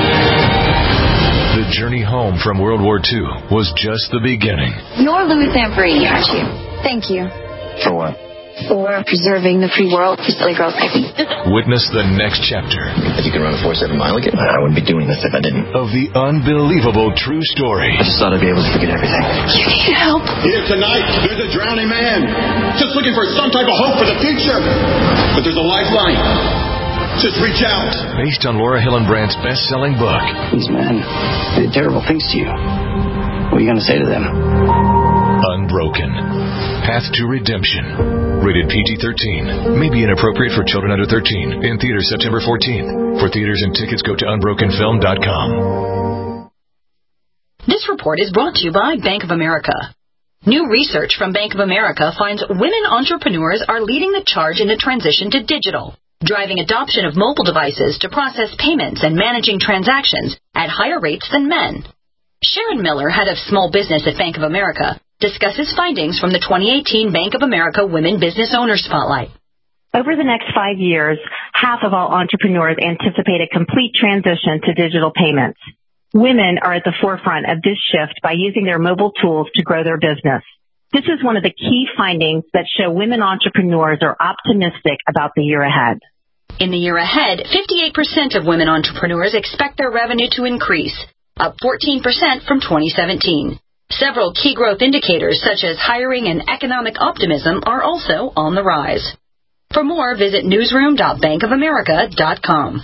Speaker 1: The journey home from World War II was just the beginning.
Speaker 5: You're Louis Zamperini, aren't you? Thank you.
Speaker 1: For what?
Speaker 5: For preserving the free world for silly girls like me.
Speaker 1: Witness the next chapter.
Speaker 6: If you can run a 4.7 mile again, I wouldn't be doing this if I didn't.
Speaker 1: Of the unbelievable true story.
Speaker 6: I just thought I'd be able to forget everything.
Speaker 5: You need help.
Speaker 7: Here tonight, there's a drowning man. Just looking for some type of hope for the future. But there's a lifeline. Just reach out.
Speaker 1: Based on Laura Hillenbrandt's best-selling book.
Speaker 6: These men did terrible things to you. What are you going to say to them?
Speaker 1: Unbroken. Path to Redemption. Rated PG-13. May be inappropriate for children under 13. In theaters September 14th. For theaters and tickets, go to unbrokenfilm.com.
Speaker 9: This report is brought to you by Bank of America. New research from Bank of America finds women entrepreneurs are leading the charge in the transition to digital, driving adoption of mobile devices to process payments and managing transactions at higher rates than men. Sharon Miller, head of small business at Bank of America, discusses findings from the 2018 Bank of America Women Business Owner Spotlight.
Speaker 25: Over the next 5 years, half of all entrepreneurs anticipate a complete transition to digital payments. Women are at the forefront of this shift by using their mobile tools to grow their business. This is one of the key findings that show women entrepreneurs are optimistic about the year ahead.
Speaker 9: In the year ahead, 58% of women entrepreneurs expect their revenue to increase, up 14% from 2017. Several key growth indicators such as hiring and economic optimism are also on the rise. For more, visit newsroom.bankofamerica.com.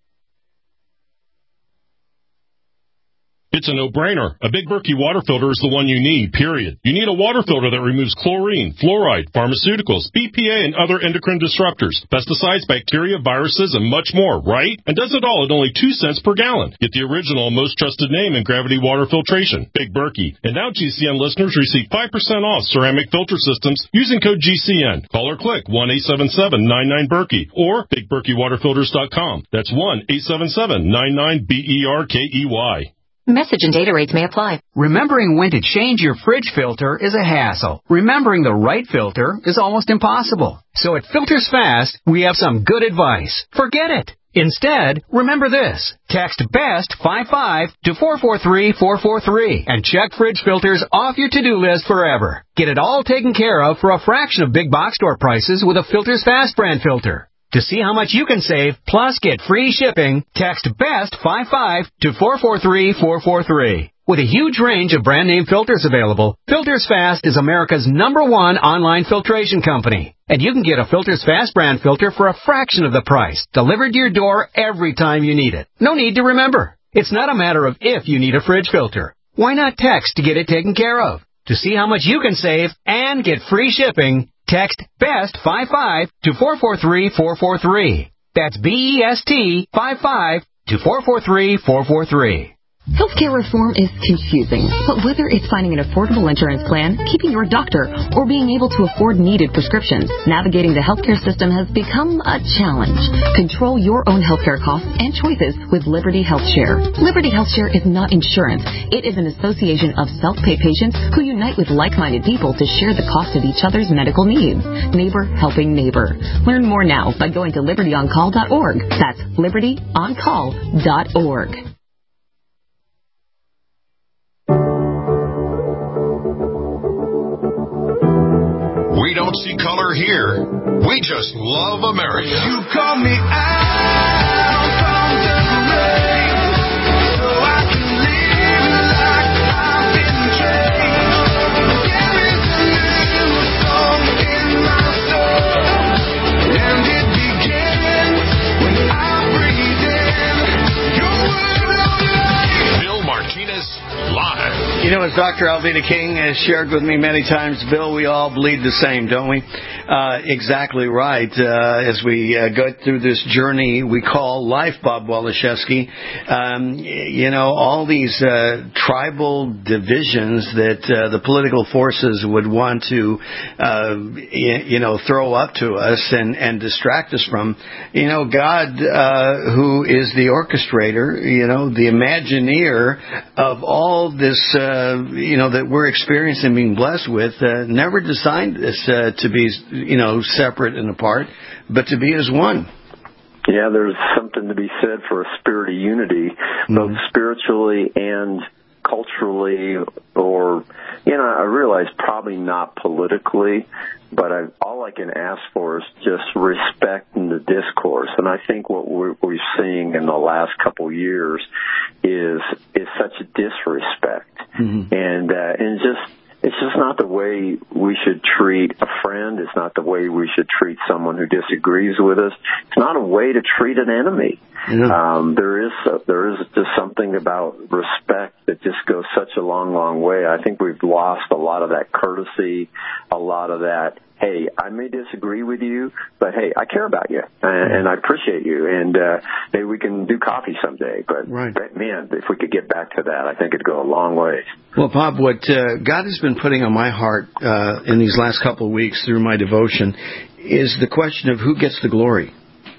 Speaker 8: It's a no-brainer. A Big Berkey water filter is the one you need, period. You need a water filter that removes chlorine, fluoride, pharmaceuticals, BPA, and other endocrine disruptors, pesticides, bacteria, viruses, and much more, right? And does it all at only 2 cents per gallon. Get the original, most trusted name in gravity water filtration, Big Berkey. And now GCN listeners receive 5% off ceramic filter systems using code GCN. Call or click 1-877-99-BERKEY or BigBerkeyWaterFilters.com. That's 1-877-99-BERKEY.
Speaker 10: Message and data rates may apply.
Speaker 11: Remembering when to change your fridge filter is a hassle. Remembering the right filter is almost impossible. So at Filters Fast, we have some good advice. Forget it. Instead, remember this. Text BEST 55 to 443-443 and check fridge filters off your to-do list forever. Get it all taken care of for a fraction of big box store prices with a Filters Fast brand filter. To see how much you can save, plus get free shipping, text BEST 55 to 443-443. With a huge range of brand name filters available, Filters Fast is America's #1 online filtration company. And you can get a Filters Fast brand filter for a fraction of the price, delivered to your door every time you need it. No need to remember. It's not a matter of if you need a fridge filter. Why not text to get it taken care of? To see how much you can save and get free shipping, text BEST 55 to 443-443. That's BEST 55 to 443-443.
Speaker 15: Healthcare reform is confusing, but whether it's finding an affordable insurance plan, keeping your doctor, or being able to afford needed prescriptions, navigating the healthcare system has become a challenge. Control your own healthcare costs and choices with Liberty HealthShare. Liberty HealthShare is not insurance. It is an association of self-pay patients who unite with like-minded people to share the cost of each other's medical needs. Neighbor helping neighbor. Learn more now by going to libertyoncall.org. That's libertyoncall.org.
Speaker 1: We don't see color here. We just love America.
Speaker 17: You call me out from the rain, so I can live like I've been changed. There is a new song in my soul, and it begins when I breathe in your word of life.
Speaker 1: Bill Martinez live.
Speaker 12: You know, as Dr. Alveda King has shared with me many times, Bill, we all bleed the same, don't we? Exactly right. As we go through this journey we call life, Bob Waliszewski, all these tribal divisions that the political forces would want to, throw up to us and distract us from, God, who is the orchestrator, the Imagineer of all this, that we're experiencing, being blessed with, never designed this to be, separate and apart, but to be as one.
Speaker 26: Yeah, there's something to be said for a spirit of unity, both spiritually and culturally, or, I realize probably not politically, but all I can ask for is just respect in the discourse. And I think what we're seeing in the last couple of years is such a disrespect. Mm-hmm. And it's just not the way we should treat a friend. It's not the way we should treat someone who disagrees with us. It's not a way to treat an enemy. Yeah. There is just something about respect that just goes such a long, long way. I think we've lost a lot of that courtesy, a lot of that, hey, I may disagree with you, but hey, I care about you and I appreciate you, and maybe we can do coffee someday. But man, if we could get back to that, I think it'd go a long way.
Speaker 12: Well, Bob, what God has been putting on my heart in these last couple of weeks through my devotion is the question of who gets the glory.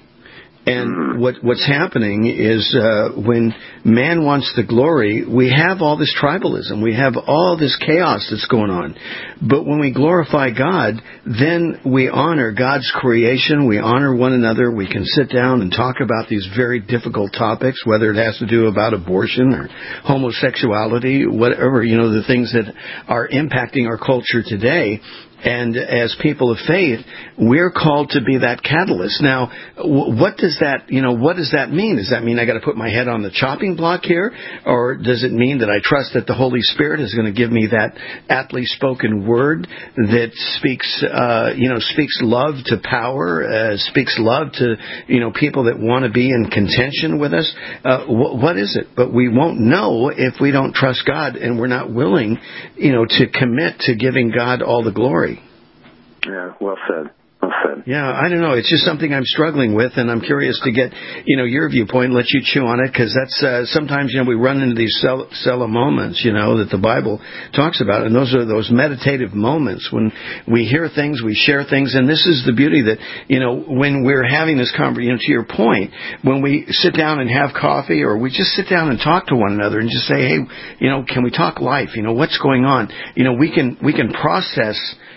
Speaker 12: And what's happening is when man wants the glory, we have all this tribalism. We have all this chaos that's going on. But when we glorify God, then we honor God's creation. We honor one another. We can sit down and talk about these very difficult topics, whether it has to do about abortion or homosexuality, whatever, the things that are impacting our culture today. And as people of faith, we're called to be that catalyst. Now, what does that mean? Does that mean I got to put my head on the chopping block here? Or does it mean that I trust that the Holy Spirit is going to give me that aptly spoken word that speaks love to power, speaks love to, people that want to be in contention with us? What is it? But we won't know if we don't trust God and we're not willing, to commit to giving God all the glory.
Speaker 26: Yeah, well said. Well said.
Speaker 12: Yeah, I don't know. It's just something I'm struggling with, and I'm curious to get, your viewpoint and let you chew on it, because that's sometimes, we run into these Selah moments, that the Bible talks about, and those are those meditative moments when we hear things, we share things, and this is the beauty that, when we're having this conversation, to your point, when we sit down and have coffee, or we just sit down and talk to one another and just say, hey, can we talk life? What's going on? We can process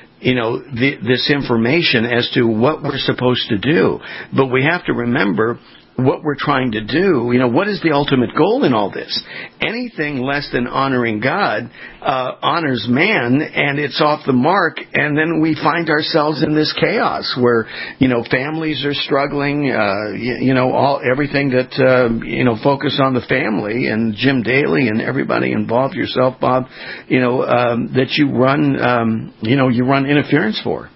Speaker 12: this information as to what we're supposed to do. But we have to remember what we're trying to do. What is the ultimate goal in all this? Anything less than honoring God honors man, and it's off the mark, and then we find ourselves in this chaos where, families are struggling, everything that, focus on the family, and Jim Daly and everybody involved, yourself, Bob, that you run interference for.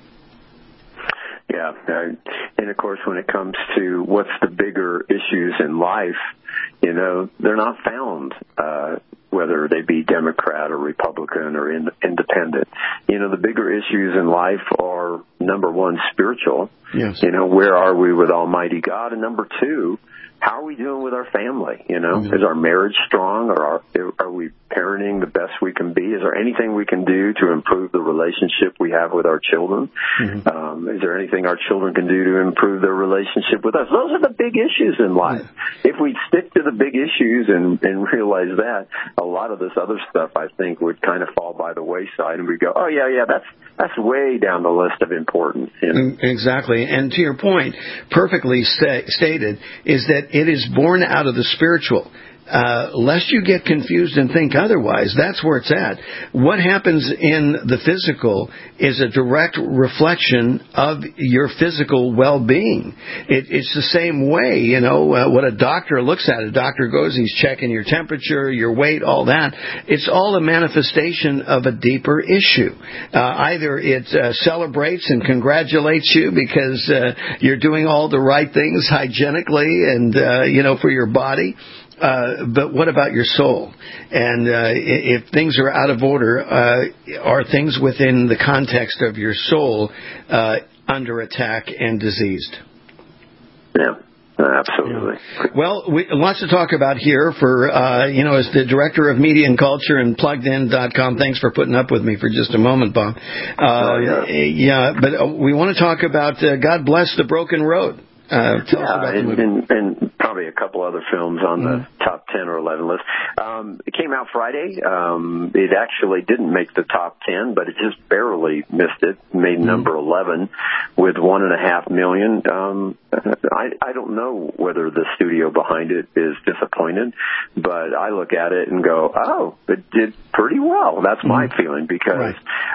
Speaker 26: Yeah, and of course, when it comes to what's the bigger issues in life, they're not found, whether they be Democrat or Republican or independent. The bigger issues in life are, number one, spiritual.
Speaker 12: Yes.
Speaker 26: Where are we with Almighty God? And number two, how are we doing with our family?
Speaker 12: Mm-hmm.
Speaker 26: Is our marriage strong, or are we parenting the best we can be? Is there anything we can do to improve the relationship we have with our children?
Speaker 12: Mm-hmm.
Speaker 26: Is there anything our children can do to improve their relationship with us? Those are the big issues in life. Mm-hmm. If we stick to the big issues and realize that, a lot of this other stuff, I think, would kind of fall by the wayside, and we go, oh, yeah, that's way down the list of importance.
Speaker 12: Exactly. And to your point, perfectly stated, is that it is born out of the spiritual. Lest you get confused and think otherwise, that's where it's at. What happens in the physical is a direct reflection of your physical well-being. It's the same way, what a doctor looks at. A doctor goes, he's checking your temperature, your weight, all that. It's all a manifestation of a deeper issue. Either it celebrates and congratulates you because you're doing all the right things hygienically and, for your body. But what about your soul? And if things are out of order, are things within the context of your soul under attack and diseased?
Speaker 26: Yeah. Absolutely.
Speaker 12: Yeah. Well, lots to talk about here for, as the Director of Media and Culture and PluggedIn.com. Thanks for putting up with me for just a moment, Bob. Yeah, but we want to talk about God Bless the Broken Road. Tell us about the movie.
Speaker 26: And probably a couple other films on the top 10 or 11 list. It came out Friday. It actually didn't make the top 10, but it just barely missed it. Made number 11 with $1.5 million. I don't know whether the studio behind it is disappointed, but I look at it and go, oh, it did pretty well. That's my feeling, because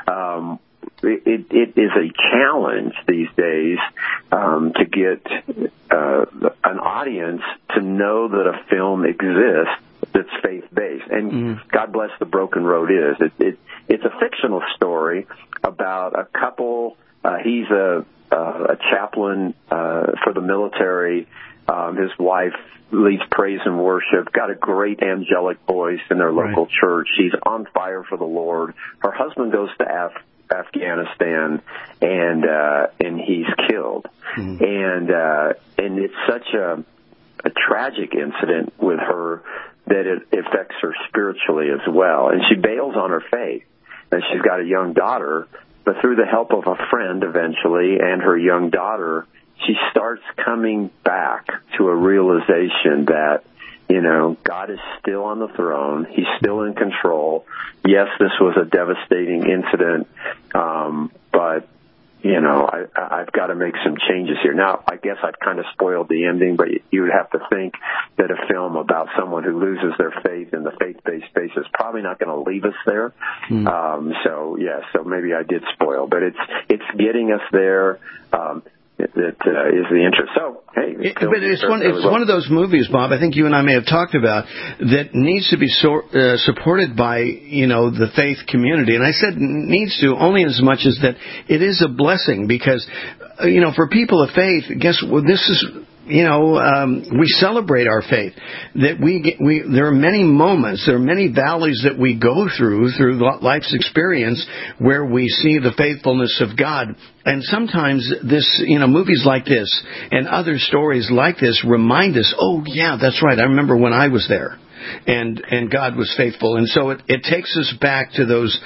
Speaker 26: it is a challenge these days to get an audience to know that a film exists that's faith-based. And God Bless the Broken Road is. It's a fictional story about a couple. He's a chaplain for the military. His wife leads praise and worship, got a great angelic voice in their local church. She's on fire for the Lord. Her husband goes to Afghanistan, and he's killed. And it's such a tragic incident with her that it affects her spiritually as well. And she bails on her faith. And she's got a young daughter, but through the help of a friend eventually and her young daughter, she starts coming back to a realization that, God is still on the throne. He's still in control. Yes, this was a devastating incident, but, I've got got to make some changes here. Now, I guess I've kind of spoiled the ending, but you would have to think that a film about someone who loses their faith in the faith-based space is probably not going to leave us there. So maybe I did spoil, but it's getting us there. That is the interest. So, hey,
Speaker 12: but it's one of those movies, Bob. I think you and I may have talked about that needs to be supported by the faith community, and I said needs to only as much as that it is a blessing because for people of faith, guess what? This is. We celebrate our faith. That there are many moments, there are many valleys that we go through life's experience where we see the faithfulness of God. And sometimes movies like this and other stories like this remind us, oh yeah, that's right. I remember when I was there. And God was faithful. And so it takes us back to those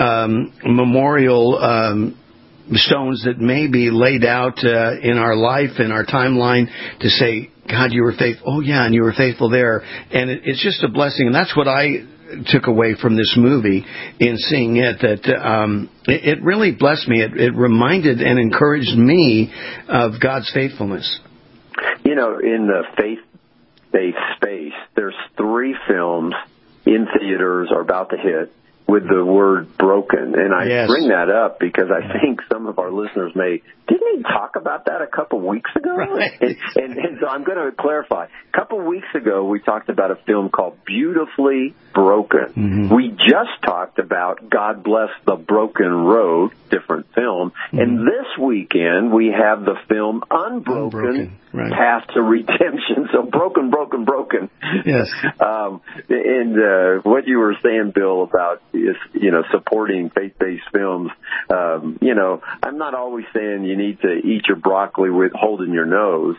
Speaker 12: memorial stones that may be laid out in our life, in our timeline, to say, God, you were faithful. Oh, yeah, and you were faithful there. And it's just a blessing. And that's what I took away from this movie in seeing it, that it really blessed me. It reminded and encouraged me of God's faithfulness.
Speaker 26: In the faith-based space, there's 3 films in theaters are about to hit with the word broken. And I bring that up because I think some of our listeners didn't he talk about that a couple weeks ago? Right. And so I'm going to clarify. A couple weeks ago, we talked about a film called Beautifully Broken. Mm-hmm. We just talked about God Bless the Broken Road, different film. Mm-hmm. And this weekend, we have the film Unbroken. Right. Path to Redemption. So broken.
Speaker 12: Yes.
Speaker 26: And what you were saying, Bill, about supporting faith-based films. I'm not always saying you need to eat your broccoli with holding your nose.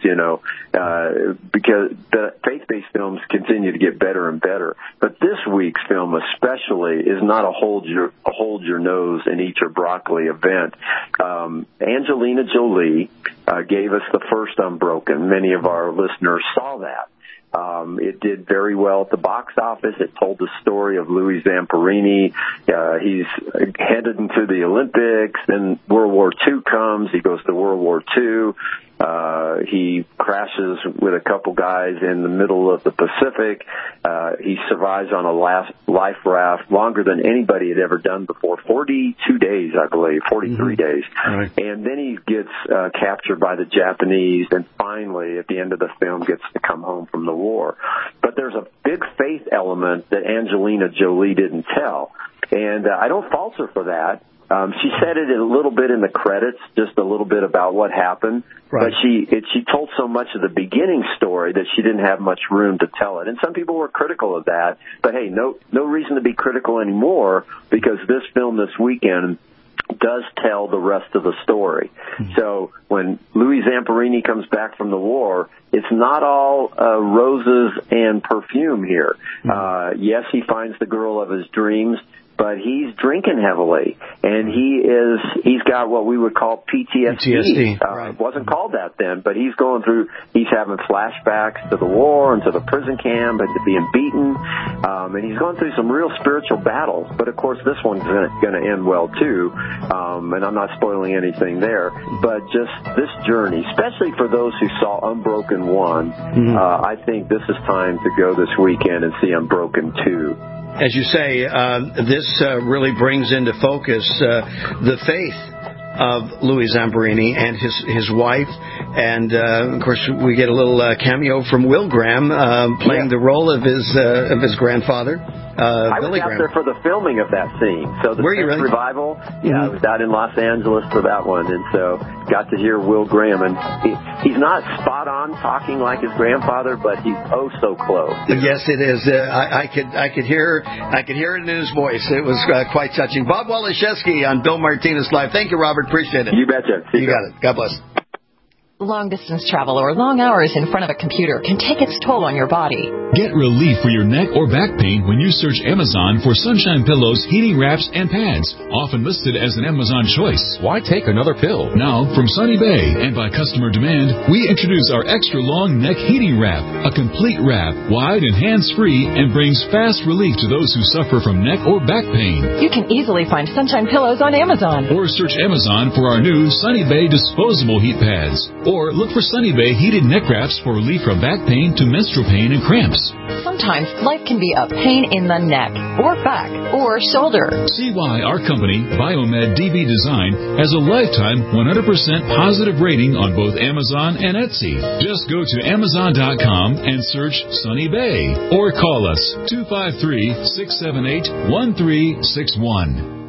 Speaker 26: Because the faith-based films continue to get better and better. But this week's film, especially, is not a hold your nose and eat your broccoli event. Angelina Jolie gave us the first Unbroken. Many of our listeners saw that. It did very well at the box office. It told the story of Louis Zamperini. He's headed into the Olympics. Then World War II comes. He goes to World War II. He crashes with a couple guys in the middle of the Pacific. He survives on a life raft longer than anybody had ever done before. 42 days, I believe, 43 days. Right. And then he gets captured by the Japanese, and finally, at the end of the film, gets to come home from the war. But there's a big faith element that Angelina Jolie didn't tell. And I don't fault her for that. She said it a little bit in the credits, just a little bit about what happened. Right. But she told so much of the beginning story that she didn't have much room to tell it. And some people were critical of that. But hey, no reason to be critical anymore, because this film this weekend does tell the rest of the story. Mm-hmm. So when Louis Zamperini comes back from the war, it's not all roses and perfume here. Mm-hmm. Yes, he finds the girl of his dreams, but he's drinking heavily, and he's got what we would call PTSD. Right. It wasn't called that then, but he's having flashbacks to the war and to the prison camp and to being beaten, and he's going through some real spiritual battles. But of course, this one's going to end well too, and I'm not spoiling anything there. But just this journey, especially for those who saw Unbroken 1, I think this is time to go this weekend and see Unbroken 2.
Speaker 12: As you say, this really brings into focus the faith of Louis Zamperini and his wife, and of course we get a little cameo from Will Graham playing the role of his grandfather.
Speaker 26: I was out there for the filming of that scene. So the French Revival, I was out in Los Angeles for that one, and so got to hear Will Graham, and he's not spot on talking like his grandfather, but he's oh so close.
Speaker 12: Yes, it is. I could hear it in his voice. It was quite touching. Bob Waliszewski on Bill Martinez Live. Thank you, Robert. Appreciate it.
Speaker 26: You betcha.
Speaker 12: You got it. God bless.
Speaker 10: Long-distance travel or long hours in front of a computer can take its toll on your body.
Speaker 13: Get relief for your neck or back pain when you search Amazon for Sunshine Pillows, heating wraps, and pads, often listed as an Amazon choice.
Speaker 14: Why take another pill?
Speaker 13: Now, from Sunny Bay, and by customer demand, we introduce our extra long neck heating wrap, a complete wrap, wide and hands-free, and brings fast relief to those who suffer from neck or back pain.
Speaker 10: You can easily find Sunshine Pillows on Amazon.
Speaker 13: Or search Amazon for our new Sunny Bay disposable heat pads. Or look for Sunny Bay heated neck wraps for relief from back pain to menstrual pain and cramps.
Speaker 10: Sometimes life can be a pain in the neck, or back, or shoulder.
Speaker 13: See why our company, Biomed DB Design, has a lifetime 100% positive rating on both Amazon and Etsy. Just go to Amazon.com and search Sunny Bay. Or call us 253-678-1361.